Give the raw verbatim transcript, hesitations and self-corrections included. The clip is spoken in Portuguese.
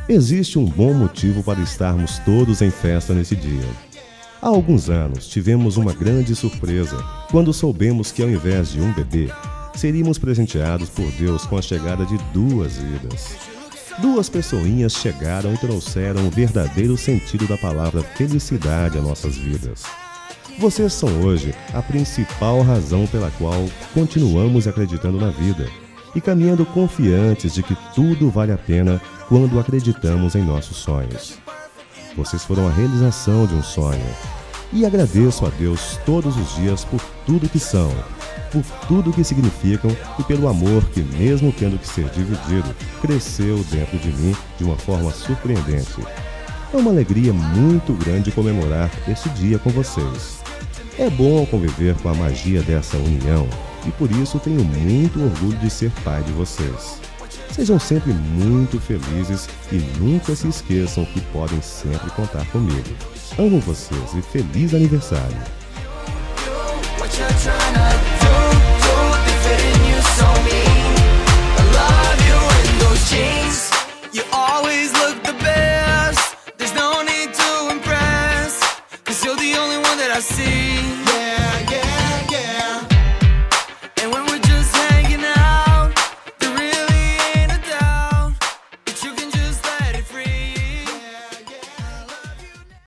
Existe um bom motivo para estarmos todos em festa nesse dia. Há alguns anos tivemos uma grande surpresa quando soubemos que, ao invés de um bebê, seríamos presenteados por Deus com a chegada de duas vidas. Duas pessoinhas chegaram e trouxeram o verdadeiro sentido da palavra felicidade a nossas vidas. Vocês são hoje a principal razão pela qual continuamos acreditando na vida e caminhando confiantes de que tudo vale a pena quando acreditamos em nossos sonhos. Vocês foram a realização de um sonho e agradeço a Deus todos os dias por tudo que são, por tudo que significam e pelo amor que, mesmo tendo que ser dividido, cresceu dentro de mim de uma forma surpreendente. É uma alegria muito grande comemorar esse dia com vocês. É bom conviver com a magia dessa união e por isso tenho muito orgulho de ser pai de vocês. Sejam sempre muito felizes e nunca se esqueçam que podem sempre contar comigo. Amo vocês e feliz aniversário! I see